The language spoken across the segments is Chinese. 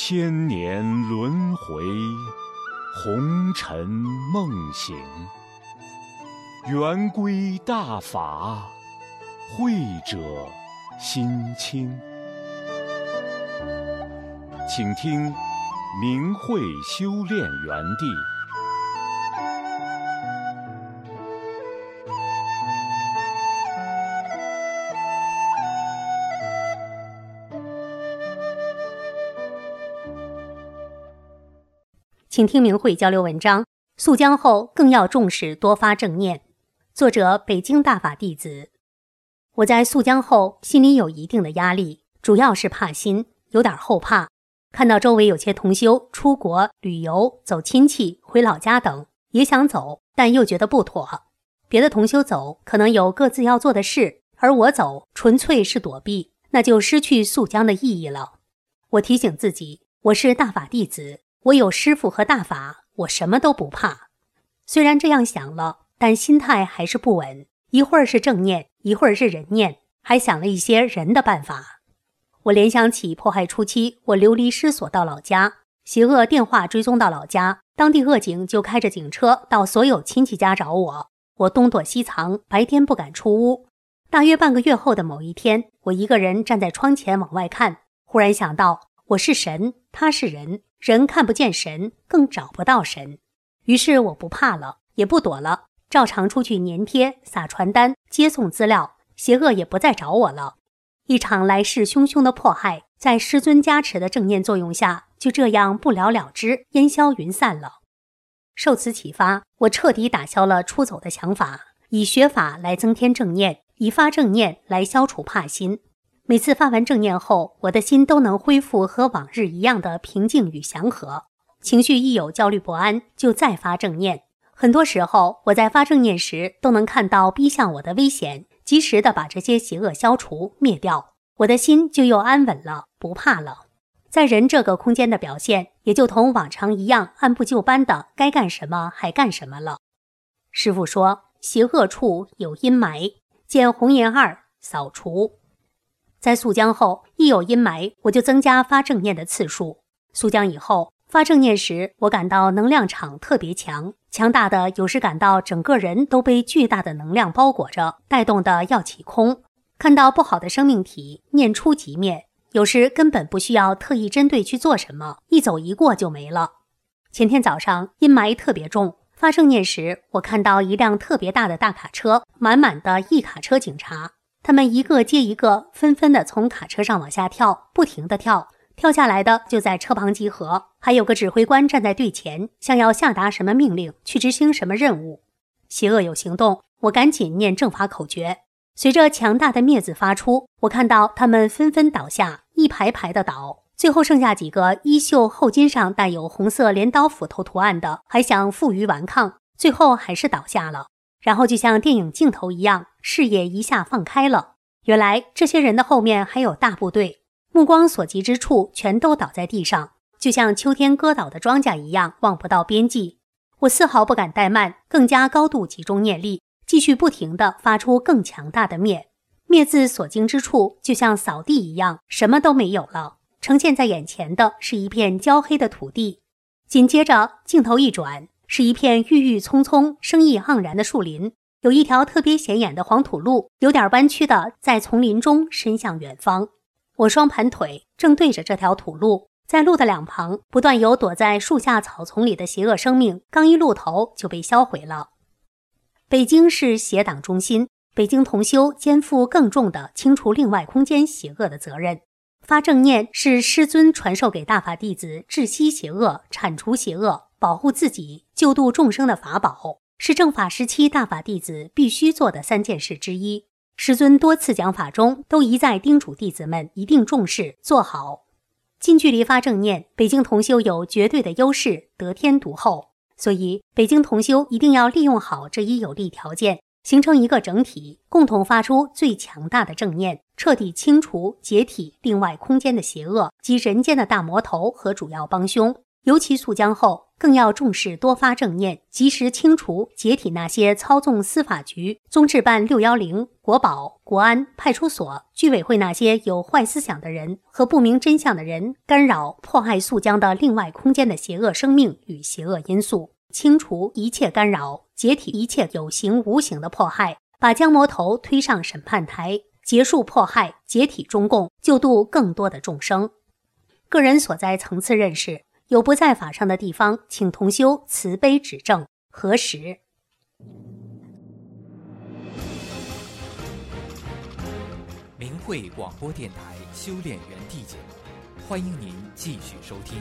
千年轮回，红尘梦醒。圆规大法，慧者心清。请听明慧修炼园地。 请听明慧交流文章，溯江后更要重视多发正念。作者北京大法弟子。我在溯江后心里有一定的压力，主要是怕心，有点后怕。看到周围有些同修出国旅游、走亲戚、回老家等，也想走，但又觉得不妥。别的同修走可能有各自要做的事，而我走纯粹是躲避，那就失去溯江的意义了。我提醒自己，我是大法弟子，我有师父和大法，我什么都不怕。虽然这样想了，但心态还是不稳，一会儿是正念，一会儿是人念，还想了一些人的办法。我联想起迫害初期，我流离失所到老家，邪恶电话追踪到老家，当地恶警就开着警车到所有亲戚家找我，我东躲西藏，白天不敢出屋。大约半个月后的某一天，我一个人站在窗前往外看，忽然想到，我是神，他是人，人看不见神，更找不到神。于是我不怕了，也不躲了，照常出去粘贴、撒传单、接送资料，邪恶也不再找我了。一场来势汹汹的迫害，在师尊加持的正念作用下，就这样不了了之，烟消云散了。受此启发，我彻底打消了出走的想法，以学法来增添正念，以发正念来消除怕心。每次发完正念后，我的心都能恢复和往日一样的平静与祥和。情绪一有焦虑不安，就再发正念。很多时候，我在发正念时都能看到逼向我的危险，及时的把这些邪恶消除灭掉，我的心就又安稳了，不怕了。在人这个空间的表现，也就同往常一样，按部就班的该干什么还干什么了。师父说，邪恶处有阴霾，见红颜二扫除。在溯江后，一有阴霾，我就增加发正念的次数。溯江以后，发正念时，我感到能量场特别强，强大的有时感到整个人都被巨大的能量包裹着，带动的要起空。看到不好的生命体，念出即灭，有时根本不需要特意针对去做什么，一走一过就没了。前天早上阴霾特别重，发正念时，我看到一辆特别大的大卡车，满满的一卡车警察，他们一个接一个，纷纷地从卡车上往下跳，不停地跳，跳下来的就在车旁集合，还有个指挥官站在队前，像要下达什么命令，去执行什么任务。邪恶有行动，我赶紧念正法口诀。随着强大的灭字发出，我看到他们纷纷倒下，一排排的倒，最后剩下几个衣袖后襟上带有红色镰刀斧头图案的，还想负隅顽抗，最后还是倒下了。然后就像电影镜头一样，视野一下放开了。原来这些人的后面还有大部队，目光所及之处全都倒在地上，就像秋天割倒的庄稼一样，望不到边际。我丝毫不敢怠慢，更加高度集中念力，继续不停地发出更强大的灭。灭字所经之处，就像扫地一样，什么都没有了，呈现在眼前的是一片焦黑的土地。紧接着镜头一转，是一片郁郁葱葱、生意盎然的树林，有一条特别显眼的黄土路，有点弯曲的在丛林中伸向远方。我双盘腿正对着这条土路，在路的两旁不断有躲在树下草丛里的邪恶生命，刚一露头就被销毁了。北京是邪党中心，北京同修肩负更重的清除另外空间邪恶的责任。发正念是师尊传授给大法弟子治息邪恶、铲除邪恶、保护自己、救度众生的法宝，是正法时期大法弟子必须做的3件事之一。师尊多次讲法中都一再叮嘱弟子们一定重视做好。近距离发正念，北京同修有绝对的优势，得天独厚，所以北京同修一定要利用好这一有利条件，形成一个整体，共同发出最强大的正念，彻底清除解体另外空间的邪恶及人间的大魔头和主要帮凶。尤其溯江后， 更要重视多发正念，及时清除解体那些操纵司法局、综治办610、国保、国安、派出所、居委会那些有坏思想的人和不明真相的人干扰、迫害肃江的另外空间的邪恶生命与邪恶因素，清除一切干扰，解体一切有形无形的迫害，把江魔头推上审判台，结束迫害，解体中共，救度更多的众生。个人所在层次认识，有不在法上的地方，请同修慈悲指正，核实。 明慧广播电台修炼园地节目，欢迎您继续收听。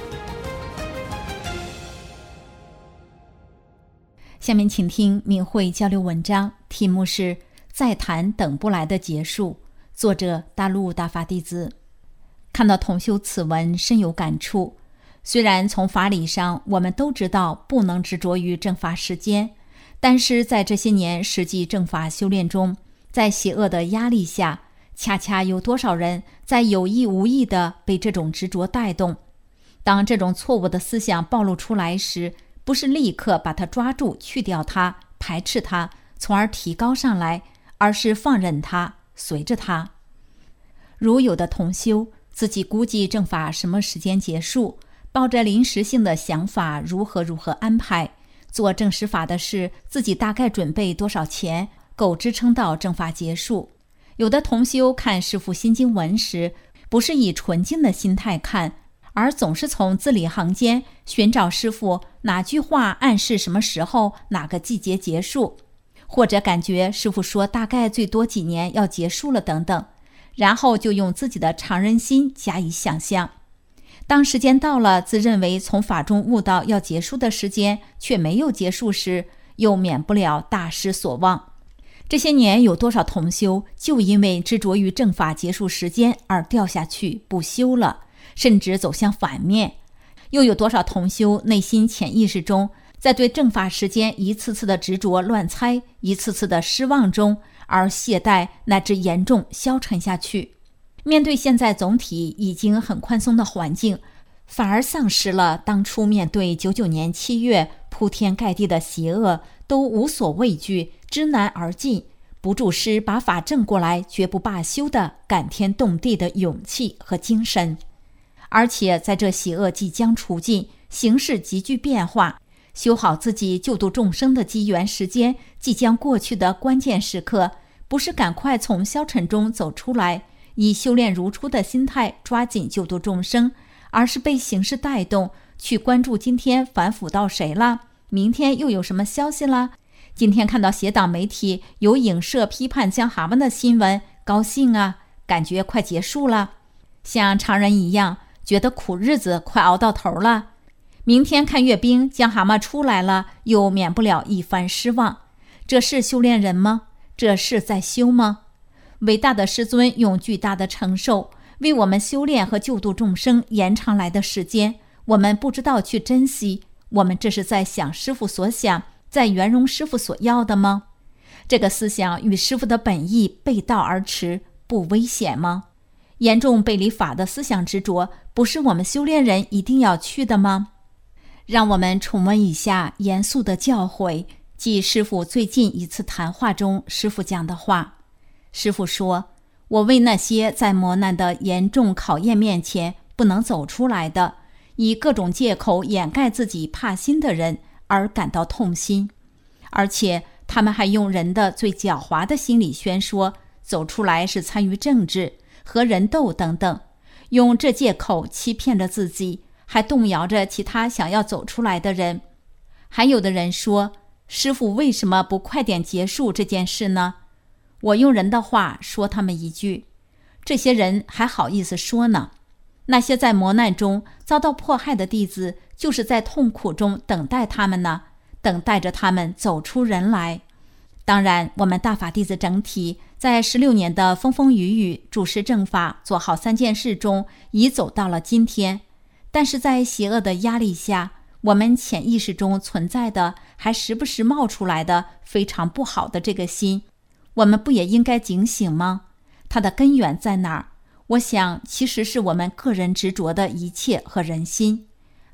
下面请听明慧交流文章，题目是再谈等不来的结束，作者大陆大法弟子。看到同修此文深有感触，虽然从法理上我们都知道不能执着于正法时间，但是在这些年实际正法修炼中，在邪恶的压力下，恰恰有多少人在有意无意地被这种执着带动。当这种错误的思想暴露出来时，不是立刻把它抓住去掉它，排斥它，从而提高上来，而是放任它，随着它。如有的同修自己估计正法什么时间结束，抱着临时性的想法如何安排，做正实法的事，自己大概准备多少钱够支撑到正法结束。有的同修看师父心经文时，不是以纯净的心态看，而总是从字里行间寻找师父哪句话暗示什么时候哪个季节结束，或者感觉师父说大概最多几年要结束了等等，然后就用自己的常人心加以想象。当时间到了，自认为从法中悟到要结束的时间却没有结束时，又免不了大失所望。这些年有多少同修就因为执着于正法结束时间而掉下去不修了，甚至走向反面。又有多少同修内心潜意识中在对正法时间一次次的执着乱猜，一次次的失望中而懈怠乃至严重消沉下去。面对现在总体已经很宽松的环境，反而丧失了当初面对99年7月铺天盖地的邪恶都无所畏惧，知难而进，不住师把法正过来，绝不罢休的感天动地的勇气和精神。而且在这邪恶即将除尽，形势急剧变化，修好自己救度众生的机缘时间即将过去的关键时刻，不是赶快从消沉中走出来，以修炼如初的心态抓紧救度众生，而是被形势带动，去关注今天反腐到谁了，明天又有什么消息了。今天看到邪党媒体有影射批判江蛤蟆的新闻，高兴啊，感觉快结束了。像常人一样，觉得苦日子快熬到头了。明天看阅兵，江蛤蟆出来了，又免不了一番失望。这是修炼人吗？这是在修吗？伟大的师尊用巨大的承受为我们修炼和救度众生延长来的时间，我们不知道去珍惜，我们这是在想师父所想，在圆融师父所要的吗？这个思想与师父的本意背道而驰，不危险吗？严重背离法的思想执着，不是我们修炼人一定要去的吗？让我们重温一下严肃的教诲，即师父最近一次谈话中师父讲的话。师父说，我为那些在磨难的严重考验面前不能走出来的，以各种借口掩盖自己怕心的人而感到痛心。而且他们还用人的最狡猾的心理宣说，走出来是参与政治和人斗等等，用这借口欺骗着自己，还动摇着其他想要走出来的人。还有的人说，师父为什么不快点结束这件事呢？我用人的话说他们一句，这些人还好意思说呢？那些在磨难中遭到迫害的弟子，就是在痛苦中等待他们呢，等待着他们走出人来。当然，我们大法弟子整体在16年的风风雨雨主持正法，做好3件事中，已走到了今天。但是在邪恶的压力下，我们潜意识中存在的，还时不时冒出来的非常不好的这个心，我们不也应该警醒吗？它的根源在哪儿？我想其实是我们个人执着的一切和人心。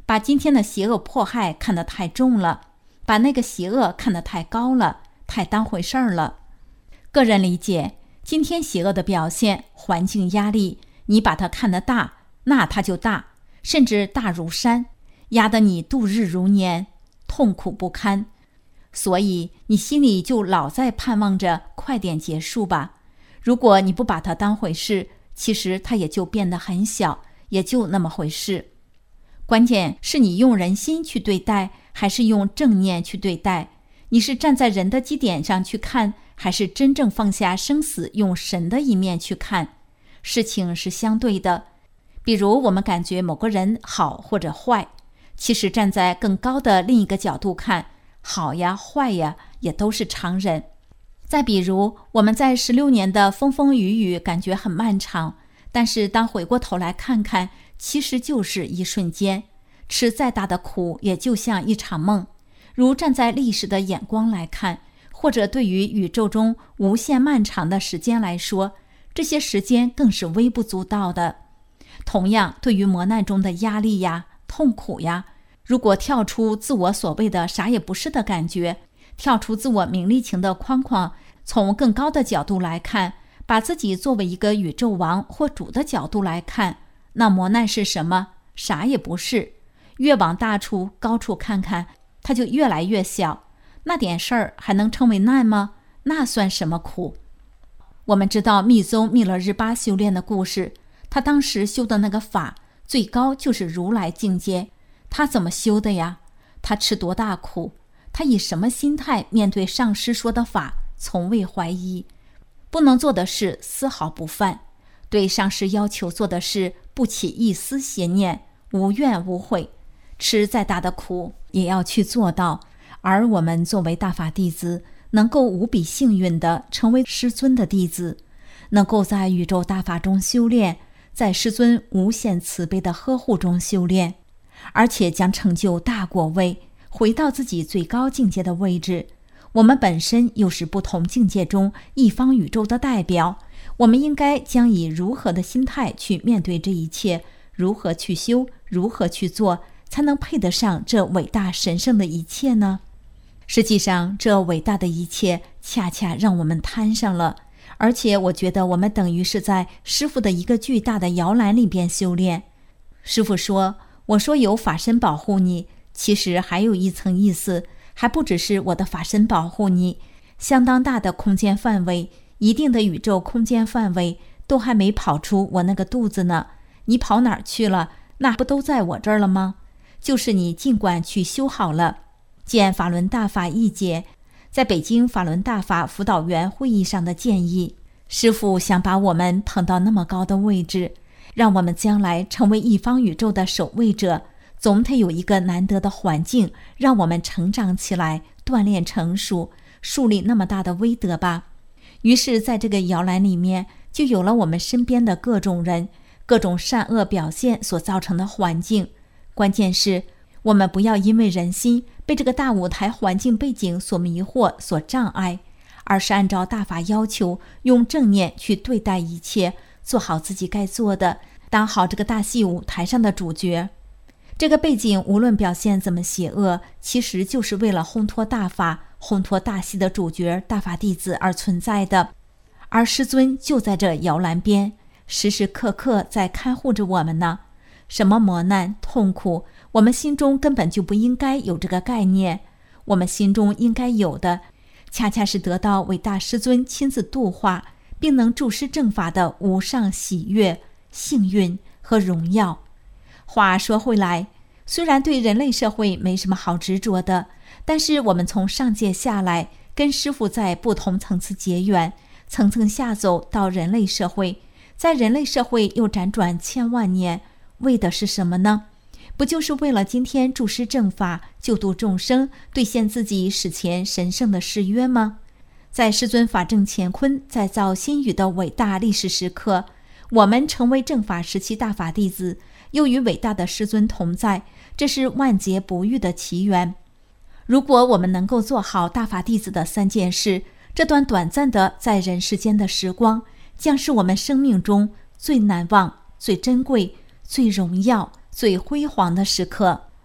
把今天的邪恶迫害看得太重了，把那个邪恶看得太高了，太当回事儿了。个人理解，今天邪恶的表现，环境压力，你把它看得大，那它就大，甚至大如山，压得你度日如年，痛苦不堪。所以你心里就老在盼望着快点结束吧。如果你不把它当回事，其实它也就变得很小，也就那么回事。关键是你用人心去对待，还是用正念去对待？你是站在人的基点上去看，还是真正放下生死，用神的一面去看？事情是相对的。比如我们感觉某个人好或者坏，其实站在更高的另一个角度看，好呀坏呀也都是常人。再比如我们在16年的风风雨雨感觉很漫长，但是当回过头来看看，其实就是一瞬间。吃再大的苦也就像一场梦。如站在历史的眼光来看，或者对于宇宙中无限漫长的时间来说，这些时间更是微不足道的。同样，对于磨难中的压力呀、痛苦呀，如果跳出自我所谓的啥也不是的感觉，跳出自我名利情的框框，从更高的角度来看，把自己作为一个宇宙王或主的角度来看，那磨难是什么？啥也不是。越往大处高处看看，它就越来越小。那点事儿还能称为难吗？那算什么苦？我们知道密宗密勒日巴修炼的故事，他当时修的那个法最高就是如来境界。他怎么修的呀？他吃多大苦？他以什么心态面对上师说的法？从未怀疑。不能做的事丝毫不犯，对上师要求做的事不起一丝邪念，无怨无悔。吃再大的苦也要去做到。而我们作为大法弟子，能够无比幸运地成为师尊的弟子，能够在宇宙大法中修炼，在师尊无限慈悲的呵护中修炼，而且将成就大果位，回到自己最高境界的位置。我们本身又是不同境界中一方宇宙的代表，我们应该将以如何的心态去面对这一切，如何去修，如何去做，才能配得上这伟大神圣的一切呢？实际上，这伟大的一切恰恰让我们摊上了，而且我觉得我们等于是在师父的一个巨大的摇篮里边修炼。师父说，我说有法身保护你，其实还有一层意思，还不只是我的法身保护你，相当大的空间范围，一定的宇宙空间范围都还没跑出我那个肚子呢，你跑哪儿去了？那不都在我这儿了吗？就是你尽管去修好了。见法轮大法一节在北京法轮大法辅导员会议上的建议，师父想把我们捧到那么高的位置，让我们将来成为一方宇宙的守卫者，总得有一个难得的环境，让我们成长起来，锻炼成熟，树立那么大的威德吧。于是在这个摇篮里面，就有了我们身边的各种人，各种善恶表现所造成的环境。关键是我们不要因为人心被这个大舞台环境背景所迷惑、所障碍，而是按照大法要求，用正念去对待一切，做好自己该做的，当好这个大戏舞台上的主角。这个背景无论表现怎么邪恶，其实就是为了烘托大法、烘托大戏的主角大法弟子而存在的。而师尊就在这摇篮边，时时刻刻在看护着我们呢。什么磨难痛苦，我们心中根本就不应该有这个概念。我们心中应该有的，恰恰是得到伟大师尊亲自度化，并能助师正法的无上喜悦、幸运和荣耀。话说回来，虽然对人类社会没什么好执着的，但是我们从上界下来，跟师父在不同层次结缘，层层下走到人类社会，在人类社会又辗转千万年，为的是什么呢？不就是为了今天助师正法，救度众生，兑现自己史前神圣的誓约吗？在师尊法正乾坤再造新宇的伟大历史时刻，我们成为正法时期大法弟子，又与伟大的师尊同在，这是万劫不遇的奇缘。如果我们能够做好大法弟子的3件事，这段短暂的在人世间的时光，将是我们生命中最难忘、最珍贵、最荣耀、最辉煌的时刻。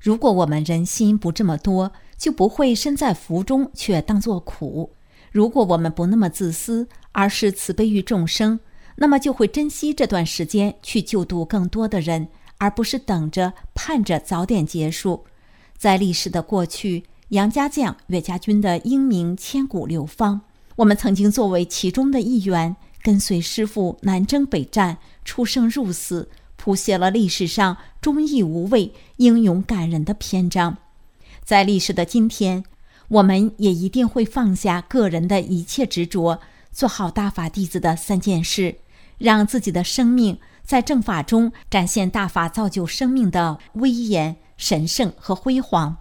如果我们人心不这么多，就不会身在福中却当作苦。如果我们不那么自私，而是慈悲于众生，那么就会珍惜这段时间去救度更多的人，而不是等着盼着早点结束。在历史的过去，杨家将、岳家军的英名千古流芳，我们曾经作为其中的一员，跟随师父南征北战，出生入死，谱写了历史上忠义无畏、英勇感人的篇章。在历史的今天，我们也一定会放下个人的一切执着，做好大法弟子的3件事，让自己的生命在正法中展现大法造就生命的威严、神圣和辉煌。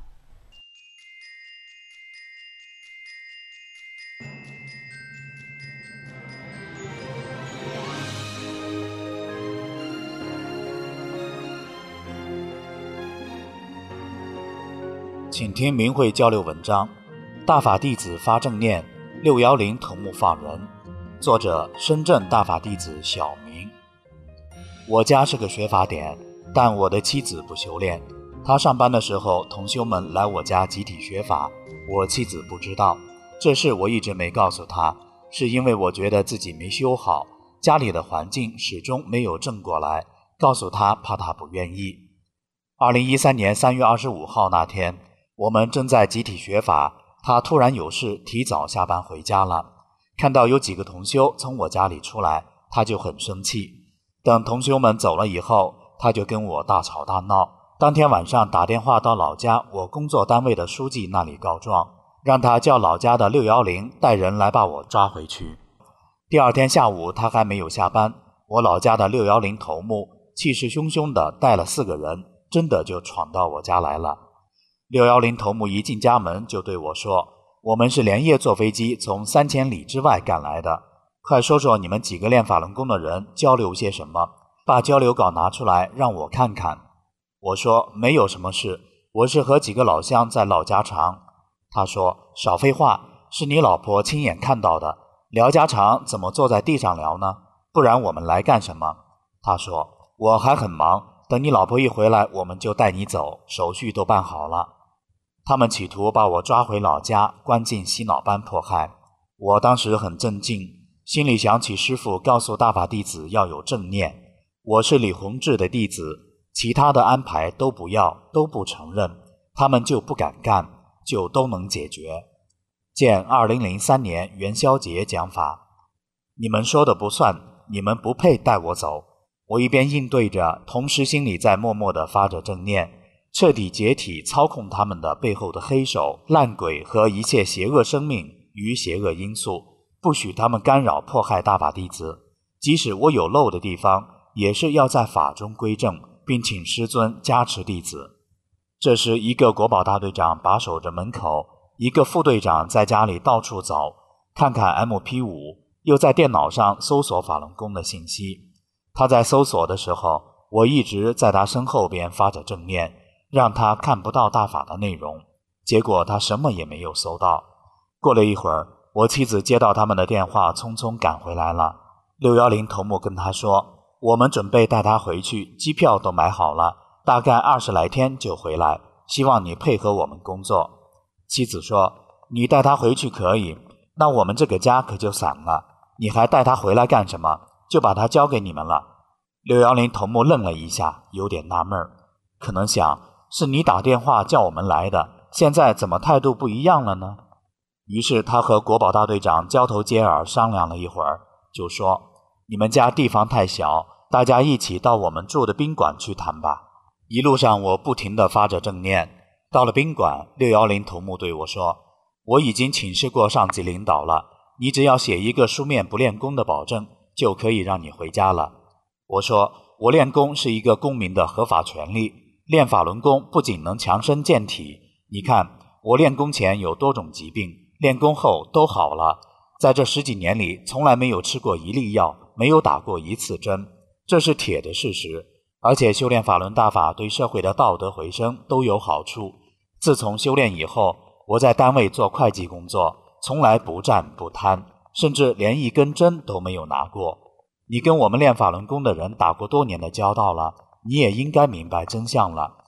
请听明慧交流文章，大法弟子发正念，610头目放人。作者：深圳大法弟子小明。我家是个学法点，但我的妻子不修炼。她上班的时候，同修们来我家集体学法，我妻子不知道。这事我一直没告诉她，是因为我觉得自己没修好，家里的环境始终没有正过来，告诉她怕她不愿意。2013年3月25号那天，我们正在集体学法，他突然有事提早下班回家了，看到有几个同修从我家里出来，他就很生气。等同修们走了以后，他就跟我大吵大闹。当天晚上打电话到老家我工作单位的书记那里告状，让他叫老家的610带人来把我抓回去。第二天下午他还没有下班，我老家的610头目气势汹汹地带了4个人，真的就闯到我家来了。610头目一进家门就对我说，我们是连夜坐飞机从3000里之外赶来的，快说说你们几个练法轮功的人交流些什么，把交流稿拿出来让我看看。我说没有什么事，我是和几个老乡在唠家常。他说少废话，是你老婆亲眼看到的，聊家常怎么坐在地上聊呢？不然我们来干什么？他说我还很忙，等你老婆一回来我们就带你走，手续都办好了。他们企图把我抓回老家，关进洗脑班迫害。我当时很震惊，心里想起师父告诉大法弟子要有正念，我是李洪志的弟子，其他的安排都不要，都不承认，他们就不敢干，就都能解决。见2003年元宵节讲法，你们说的不算，你们不配带我走。我一边应对着，同时心里在默默地发着正念，彻底解体操控他们的背后的黑手、烂鬼和一切邪恶生命与邪恶因素，不许他们干扰迫害大法弟子。即使我有漏的地方，也是要在法中归正，并请师尊加持弟子。这时一个国保大队长把守着门口，一个副队长在家里到处走，看看 MP5， 又在电脑上搜索法轮功的信息。他在搜索的时候，我一直在他身后边发着正念，让他看不到大法的内容，结果他什么也没有搜到。过了一会儿，我妻子接到他们的电话，匆匆赶回来了。610头目跟他说，我们准备带他回去，机票都买好了，大概20来天就回来，希望你配合我们工作。妻子说，你带他回去可以，那我们这个家可就散了，你还带他回来干什么？就把他交给你们了。610头目愣了一下，有点纳闷，可能想，是你打电话叫我们来的，现在怎么态度不一样了呢？于是他和国保大队长交头接耳商量了一会儿，就说，你们家地方太小，大家一起到我们住的宾馆去谈吧。一路上我不停地发着正念。到了宾馆，610头目对我说，我已经请示过上级领导了，你只要写一个书面不练功的保证，就可以让你回家了。我说，我练功是一个公民的合法权利，练法轮功不仅能强身健体，你看我练功前有多种疾病，练功后都好了，在这10几年里从来没有吃过一粒药，没有打过一次针，这是铁的事实。而且修炼法轮大法对社会的道德回升都有好处。自从修炼以后，我在单位做会计工作，从来不占不贪，甚至连一根针都没有拿过。你跟我们练法轮功的人打过多年的交道了，你也应该明白真相了。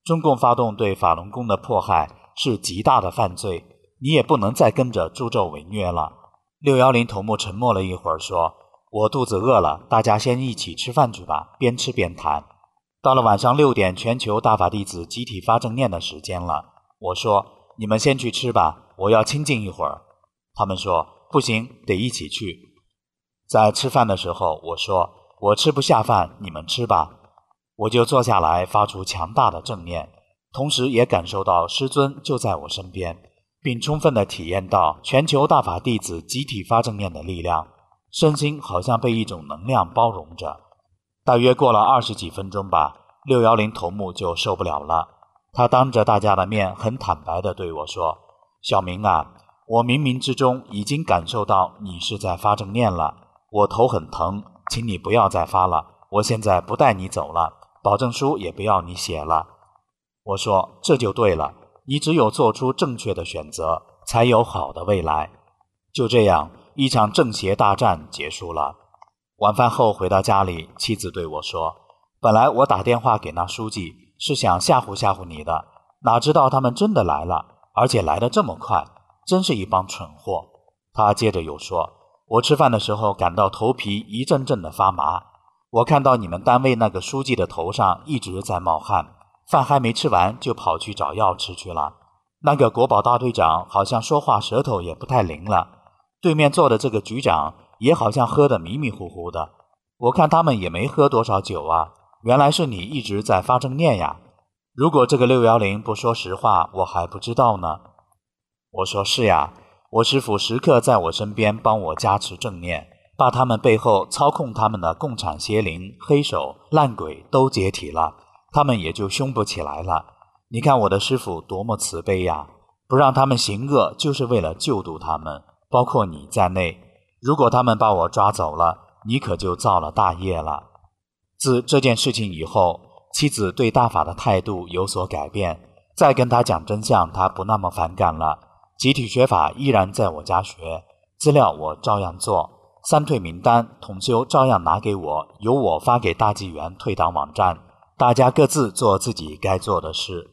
中共发动对法轮功的迫害是极大的犯罪，你也不能再跟着助纣为虐了。610头目沉默了一会儿说，我肚子饿了，大家先一起吃饭去吧，边吃边谈。到了晚上6点，全球大法弟子集体发正念的时间了。我说，你们先去吃吧，我要清静一会儿。他们说，不行，得一起去。在吃饭的时候，我说，我吃不下饭，你们吃吧。我就坐下来发出强大的正念，同时也感受到师尊就在我身边，并充分地体验到全球大法弟子集体发正念的力量，身心好像被一种能量包容着。大约过了20几分钟吧，610头目就受不了了，他当着大家的面很坦白地对我说，小明啊，我冥冥之中已经感受到你是在发正念了，我头很疼，请你不要再发了，我现在不带你走了，保证书也不要你写了。我说，这就对了，你只有做出正确的选择，才有好的未来。就这样，一场正邪大战结束了。晚饭后回到家里，妻子对我说，本来我打电话给那书记是想吓唬吓唬你的，哪知道他们真的来了，而且来得这么快，真是一帮蠢货。他接着又说，我吃饭的时候感到头皮一阵阵的发麻，我看到你们单位那个书记的头上一直在冒汗，饭还没吃完就跑去找药吃去了。那个国保大队长好像说话舌头也不太灵了，对面坐的这个局长也好像喝得迷迷糊糊的，我看他们也没喝多少酒啊，原来是你一直在发正念呀。如果这个610不说实话，我还不知道呢。我说，是呀，我师父时刻在我身边帮我加持正念，把他们背后操控他们的共产邪灵、黑手、烂鬼都解体了，他们也就凶不起来了。你看我的师父多么慈悲呀，不让他们行恶就是为了救度他们，包括你在内。如果他们把我抓走了，你可就造了大业了。自这件事情以后，妻子对大法的态度有所改变，再跟他讲真相，他不那么反感了。集体学法依然在我家学，资料我照样做，三退名单统修照样拿给我，由我发给大纪元退党网站，大家各自做自己该做的事。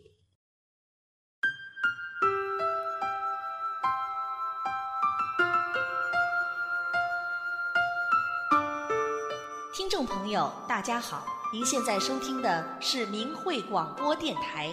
听众朋友大家好，您现在收听的是明慧广播电台。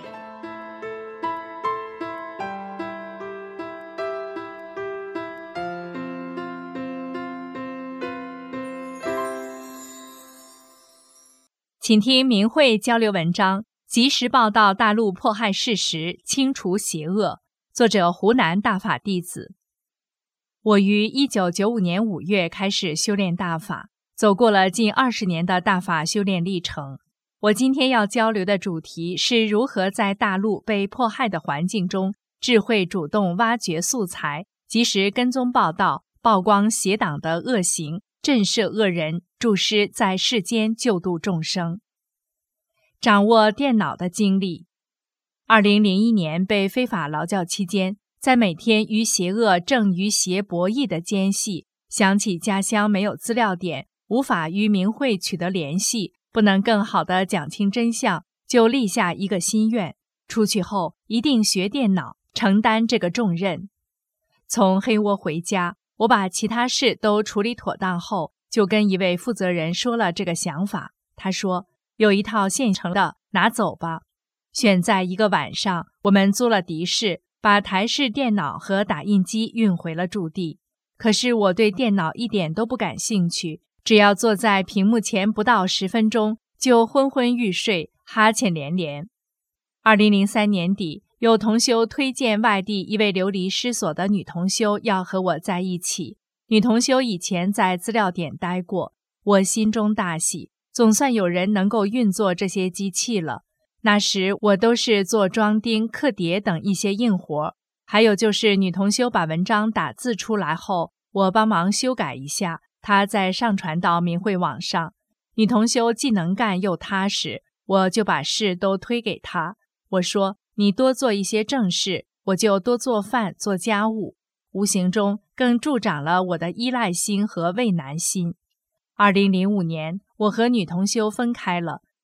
请听明慧交流文章，及时报道大陆迫害事实，清除邪恶。作者湖南大法弟子。我于1995年5月开始修炼大法，走过了近20年的大法修炼历程。我今天要交流的主题是如何在大陆被迫害的环境中，智慧主动挖掘素材，及时跟踪报道，曝光邪党的恶行，震慑恶人，助师在世间救度众生。掌握电脑的经历。2001年被非法劳教期间，在每天与邪恶正与邪博弈的间隙，想起家乡没有资料点，无法与明慧取得联系，不能更好地讲清真相，就立下一个心愿，出去后一定学电脑，承担这个重任。从黑窝回家，我把其他事都处理妥当后，就跟一位负责人说了这个想法。他说，有一套现成的，拿走吧。选在一个晚上，我们租了的士，把台式电脑和打印机运回了驻地。可是我对电脑一点都不感兴趣，只要坐在屏幕前不到10分钟，就昏昏欲睡，哈欠连连。2003年底，有同修推荐外地一位流离失所的女同修要和我在一起。女同修以前在资料点待过，我心中大喜，总算有人能够运作这些机器了。那时我都是做装订、刻碟等一些硬活，还有就是女同修把文章打字出来后，我帮忙修改一下，她再上传到明慧网上。女同修既能干又踏实，我就把事都推给她。我说，你多做一些正事，我就多做饭做家务，无形中更助长了我的依赖心和畏难心。2005年，我和女同修分开了，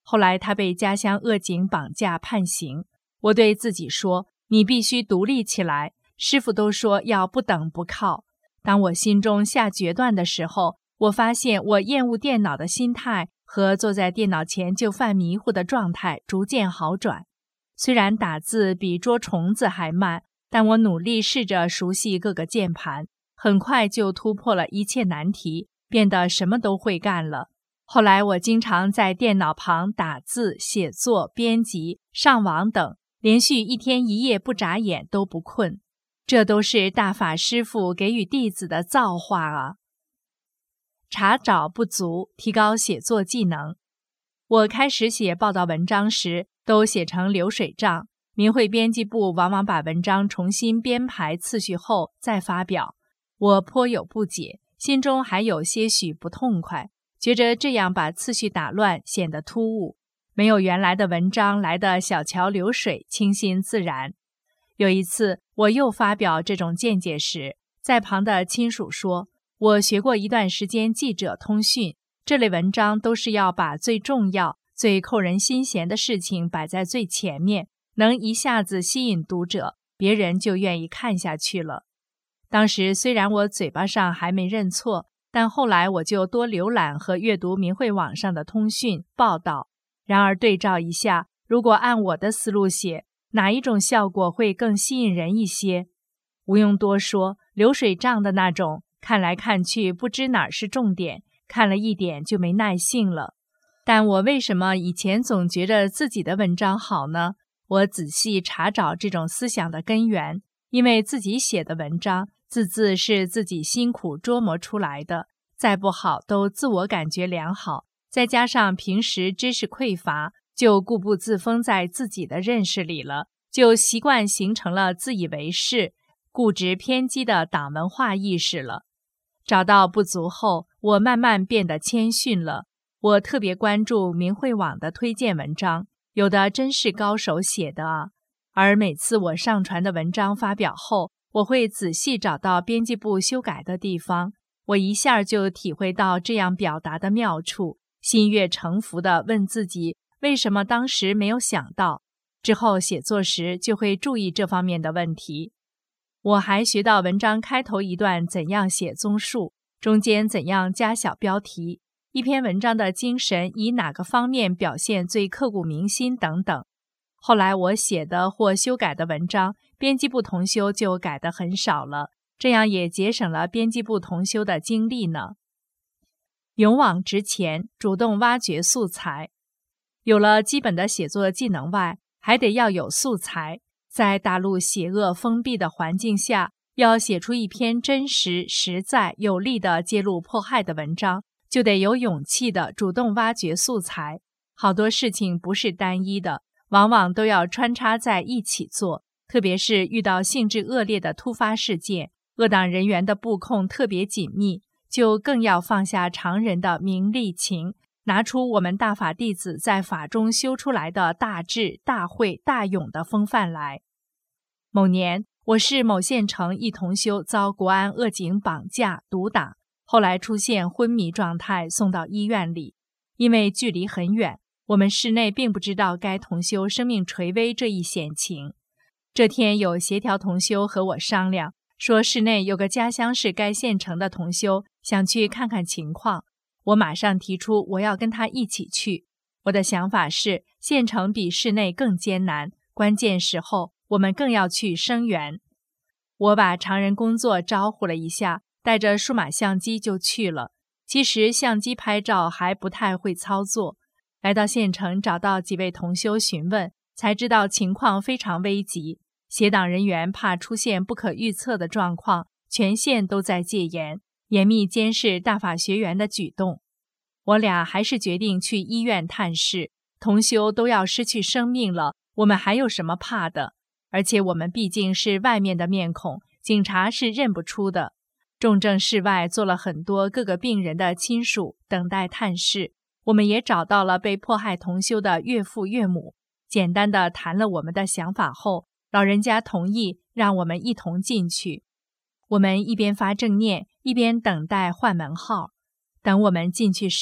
后来他被家乡恶警绑架判刑。我对自己说，你必须独立起来，师父都说要不等不靠。当我心中下决断的时候，我发现我厌恶电脑的心态和坐在电脑前就犯迷糊的状态逐渐好转。虽然打字比捉虫子还慢，但我努力试着熟悉各个键盘，很快就突破了一切难题，变得什么都会干了。后来我经常在电脑旁打字、写作、编辑、上网等，连续1天1夜不眨眼都不困。这都是大法师父给予弟子的造化啊！查找不足，提高写作技能。我开始写报道文章时，都写成流水账。明慧编辑部往往把文章重新编排次序后再发表，我颇有不解，心中还有些许不痛快，觉着这样把次序打乱，显得突兀，没有原来的文章来得小桥流水、清新自然。有一次，我又发表这种见解时，在旁的亲属说，我学过一段时间记者通讯，这类文章都是要把最重要、最扣人心弦的事情摆在最前面，能一下子吸引读者，别人就愿意看下去了。当时虽然我嘴巴上还没认错，但后来我就多浏览和阅读明慧网上的通讯报道，然而对照一下，如果按我的思路写，哪一种效果会更吸引人一些？毋庸多说，流水账的那种，看来看去不知哪儿是重点，看了一点就没耐性了。但我为什么以前总觉着自己的文章好呢？我仔细查找这种思想的根源，因为自己写的文章字字是自己辛苦琢磨出来的，再不好都自我感觉良好，再加上平时知识匮乏，就固步自封在自己的认识里了，就习惯形成了自以为是、固执偏激的党文化意识了。找到不足后，我慢慢变得谦逊了。我特别关注明慧网的推荐文章，有的真是高手写的啊。而每次我上传的文章发表后，我会仔细找到编辑部修改的地方，我一下就体会到这样表达的妙处，心悦诚服地问自己，为什么当时没有想到？之后写作时就会注意这方面的问题。我还学到文章开头一段怎样写综述，中间怎样加小标题，一篇文章的精神以哪个方面表现最刻骨铭心等等。后来我写的或修改的文章，编辑部同修就改得很少了，这样也节省了编辑部同修的精力呢。勇往直前，主动挖掘素材。有了基本的写作技能外，还得要有素材。在大陆邪恶封闭的环境下，要写出一篇真实、实在、有力的揭露迫害的文章，就得有勇气的主动挖掘素材。好多事情不是单一的，往往都要穿插在一起做，特别是遇到性质恶劣的突发事件，恶党人员的布控特别紧密，就更要放下常人的名利情，拿出我们大法弟子在法中修出来的大智、大慧、大勇的风范来。某年，我市某县城一同修遭国安恶警绑架毒打，后来出现昏迷状态，送到医院里。因为距离很远，我们市内并不知道该同修生命垂危这一险情。这天有协调同修和我商量，说市内有个家乡是该县城的同修想去看看情况，我马上提出我要跟他一起去。我的想法是，县城比市内更艰难，关键时候我们更要去声援。我把常人工作招呼了一下，带着数码相机就去了。其实相机拍照还不太会操作。来到县城，找到几位同修询问，才知道情况非常危急。邪党人员怕出现不可预测的状况，全县都在戒严，严密监视大法学员的举动。我俩还是决定去医院探视，同修都要失去生命了，我们还有什么怕的？而且我们毕竟是外面的面孔，警察是认不出的。重症室外坐了很多各个病人的亲属，等待探视。我们也找到了被迫害同修的岳父岳母，简单的谈了我们的想法后，老人家同意让我们一同进去。我们一边发正念，一边等待换门号。等我们进去时，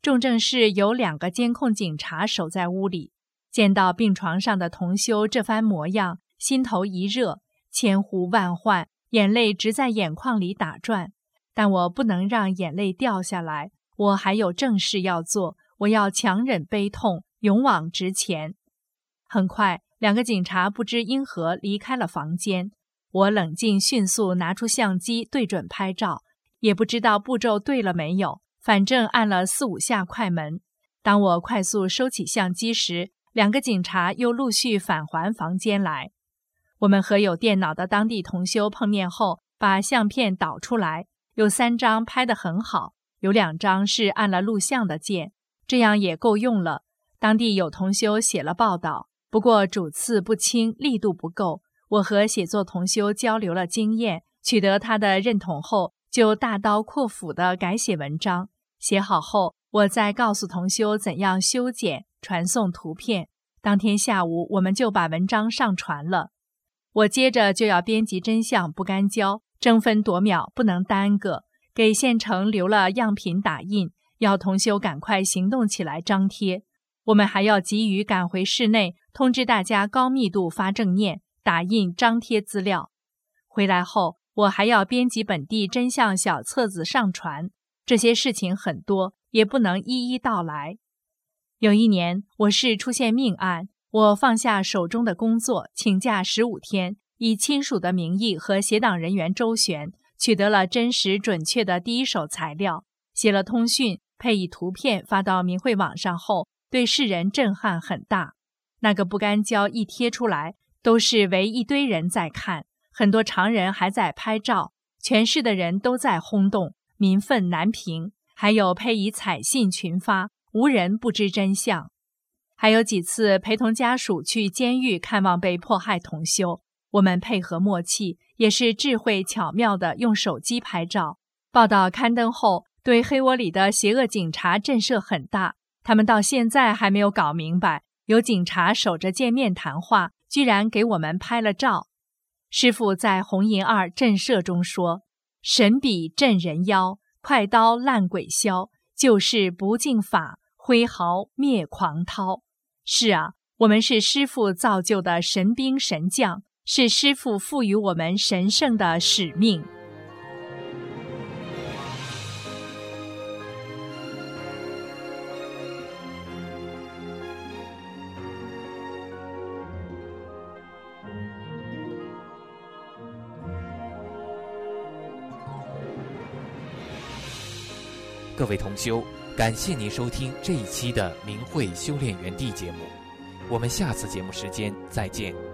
重症室有2个监控警察守在屋里，见到病床上的同修这番模样，心头一热，千呼万唤，眼泪直在眼眶里打转。但我不能让眼泪掉下来，我还有正事要做，我要强忍悲痛，勇往直前。很快，2个警察不知因何离开了房间。我冷静迅速拿出相机对准拍照，也不知道步骤对了没有，反正按了4、5下快门。当我快速收起相机时，2个警察又陆续返还房间来。我们和有电脑的当地同修碰面后，把相片导出来，有3张拍得很好，有2张是按了录像的键，这样也够用了。当地有同修写了报道，不过主次不清，力度不够。我和写作同修交流了经验，取得他的认同后，就大刀阔斧地改写文章。写好后，我再告诉同修怎样修剪、传送图片。当天下午，我们就把文章上传了。我接着就要编辑真相不干胶，争分夺秒，不能耽搁，给县城留了样品打印，要同修赶快行动起来张贴。我们还要急于赶回市内，通知大家高密度发正念，打印张贴资料。回来后，我还要编辑本地真相小册子上传，这些事情很多，也不能一一道来。有一年，我市出现命案，我放下手中的工作，请假15天，以亲属的名义和协党人员周旋，取得了真实准确的第一手材料，写了通讯，配以图片发到明慧网上后，对世人震撼很大。那个不干胶一贴出来，都是围一堆人在看，很多常人还在拍照，全市的人都在轰动，民愤难平，还有配以彩信群发，无人不知真相。还有几次陪同家属去监狱看望被迫害同修，我们配合默契，也是智慧巧妙地用手机拍照。报道刊登后，对黑窝里的邪恶警察震慑很大，他们到现在还没有搞明白，有警察守着见面谈话，居然给我们拍了照。师父在《红银2震慑》中说：神笔震人妖，快刀烂鬼消，救世不敬法，挥毫灭狂涛。是啊，我们是师父造就的神兵神将，是师父赋予我们神圣的使命。 各位同修，感谢您收听这一期的明慧修炼园地节目，我们下次节目时间再见。